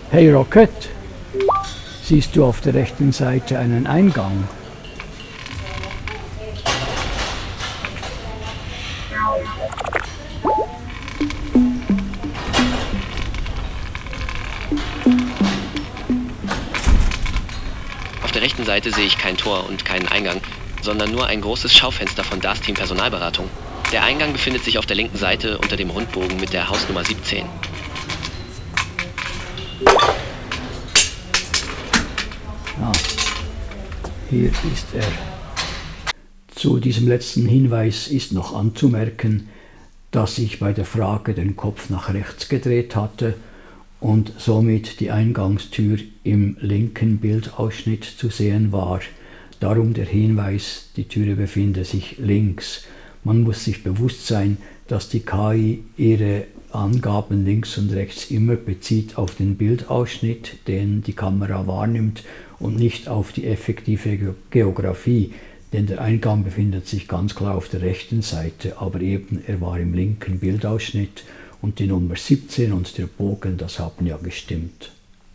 Hey Rocket, siehst du auf der rechten Seite einen Eingang? Auf der rechten Seite sehe ich kein Tor und keinen Eingang, sondern nur ein großes Schaufenster von DAS Team Personalberatung. Der Eingang befindet sich auf der linken Seite unter dem Rundbogen mit der Hausnummer 17. Ah, hier ist er. Zu diesem letzten Hinweis ist noch anzumerken, dass ich bei der Frage den Kopf nach rechts gedreht hatte und somit die Eingangstür im linken Bildausschnitt zu sehen war. Darum der Hinweis, die Türe befinde sich links. Man muss sich bewusst sein, dass die KI ihre Angaben links und rechts immer bezieht auf den Bildausschnitt, den die Kamera wahrnimmt, und nicht auf die effektive Geografie, denn der Eingang befindet sich ganz klar auf der rechten Seite, aber eben er war im linken Bildausschnitt und die Nummer 17 und der Bogen, das haben ja gestimmt.